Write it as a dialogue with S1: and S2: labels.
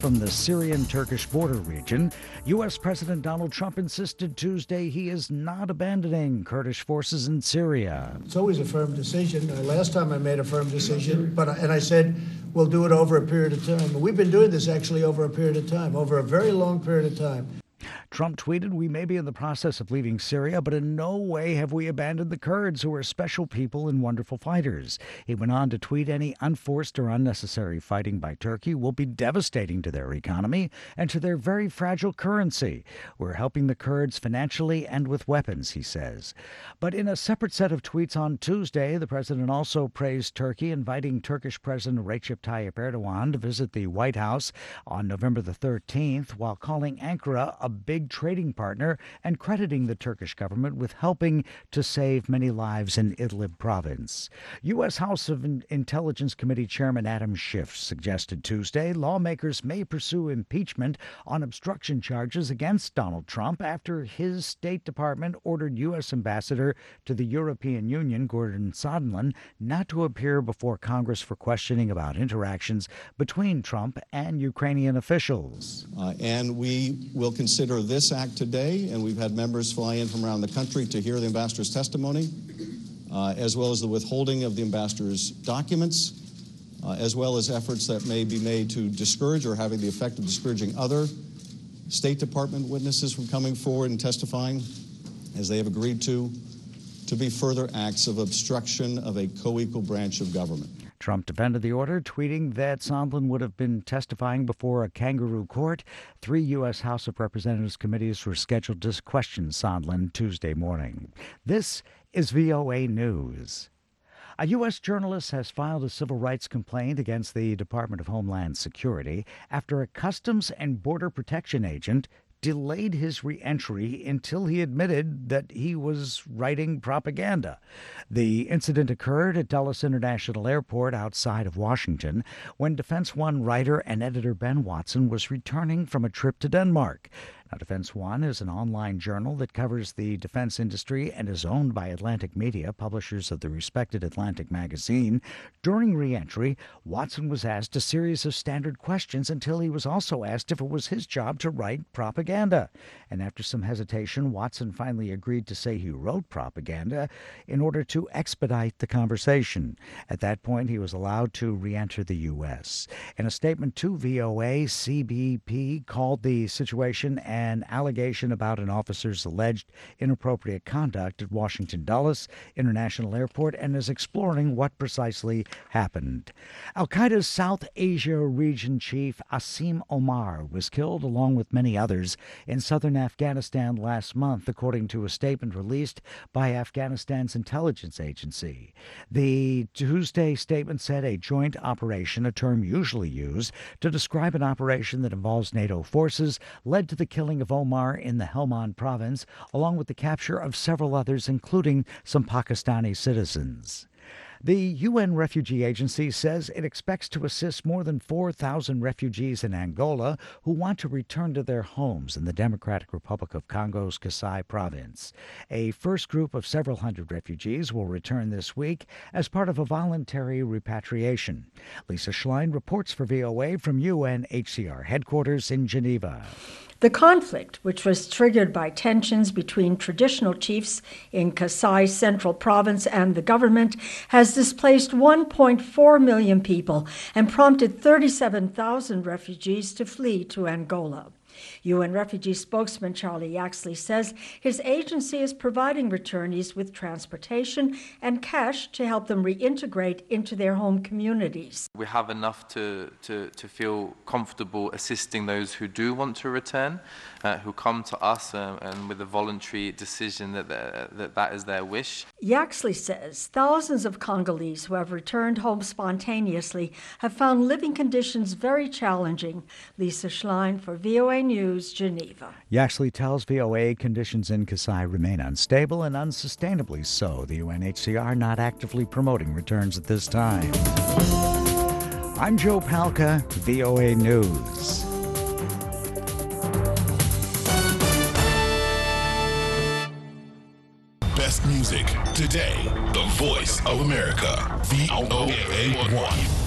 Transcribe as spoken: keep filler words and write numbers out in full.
S1: From the Syrian-Turkish border region, U S. President Donald Trump insisted Tuesday he is not abandoning Kurdish forces in Syria.
S2: It's always a firm decision. Uh, last time I made a firm decision, but and I said we'll do it over a period of time. We've been doing this actually over a period of time, over a very long period of time.
S1: Trump tweeted, "We may be in the process of leaving Syria, but in no way have we abandoned the Kurds, who are special people and wonderful fighters." He went on to tweet, "Any unforced or unnecessary fighting by Turkey will be devastating to their economy and to their very fragile currency. We're helping the Kurds financially and with weapons," he says. But in a separate set of tweets on Tuesday, the president also praised Turkey, inviting Turkish President Recep Tayyip Erdogan to visit the White House on November the thirteenth, while calling Ankara a big trading partner and crediting the Turkish government with helping to save many lives in Idlib province. U S. House of Intelligence Committee Chairman Adam Schiff suggested Tuesday lawmakers may pursue impeachment on obstruction charges against Donald Trump after his State Department ordered U S. Ambassador to the European Union, Gordon Sondland, not to appear before Congress for questioning about interactions between Trump and Ukrainian officials.
S3: Uh, and we will consider this act today, and we've had members fly in from around the country to hear the ambassador's testimony, uh, as well as the withholding of the ambassador's documents, uh, as well as efforts that may be made to discourage or having the effect of discouraging other State Department witnesses from coming forward and testifying, as they have agreed to, to be further acts of obstruction of a co-equal branch of government.
S1: Trump defended the order, tweeting that Sondland would have been testifying before a kangaroo court. Three U S. House of Representatives committees were scheduled to question Sondland Tuesday morning. This is V O A News. A U S journalist has filed a civil rights complaint against the Department of Homeland Security after a Customs and Border Protection agent delayed his re-entry until he admitted that he was writing propaganda. The incident occurred at Dulles International Airport outside of Washington when Defense One writer and editor Ben Watson was returning from a trip to Denmark. Now, Defense One is an online journal that covers the defense industry and is owned by Atlantic Media, publishers of the respected Atlantic magazine. During re-entry, Watson was asked a series of standard questions until he was also asked if it was his job to write propaganda. And after some hesitation, Watson finally agreed to say he wrote propaganda in order to expedite the conversation. At that point, he was allowed to re-enter the U S. In a statement to V O A, C B P called the situation an an allegation about an officer's alleged inappropriate conduct at Washington Dulles International Airport and is exploring what precisely happened. Al-Qaeda's South Asia region chief Asim Omar was killed along with many others in southern Afghanistan last month, according to a statement released by Afghanistan's intelligence agency. The Tuesday statement said a joint operation, a term usually used to describe an operation that involves NATO forces, led to the killing of Omar in the Helmand province, along with the capture of several others, including some Pakistani citizens. The U N Refugee Agency says it expects to assist more than four thousand refugees in Angola who want to return to their homes in the Democratic Republic of Congo's Kasai province. A first group of several hundred refugees will return this week as part of a voluntary repatriation. Lisa Schlein reports for V O A from U N H C R headquarters in Geneva.
S4: The conflict, which was triggered by tensions between traditional chiefs in Kasai Central Province and the government, has displaced one point four million people and prompted thirty-seven thousand refugees to flee to Angola. U N refugee spokesman Charlie Yaxley says his agency is providing returnees with transportation and cash to help them reintegrate into their home communities.
S5: We have enough to, to, to feel comfortable assisting those who do want to return, uh, who come to us uh, and with a voluntary decision that, that that is their wish.
S4: Yaxley says thousands of Congolese who have returned home spontaneously have found living conditions very challenging. Lisa Schlein for V O A News, Geneva.
S1: Yaxley tells V O A conditions in Kasai remain unstable and unsustainably so. The U N H C R not actively promoting returns at this time. I'm Joe Palca, V O A News.
S6: Best music today. The voice of America. V O A one.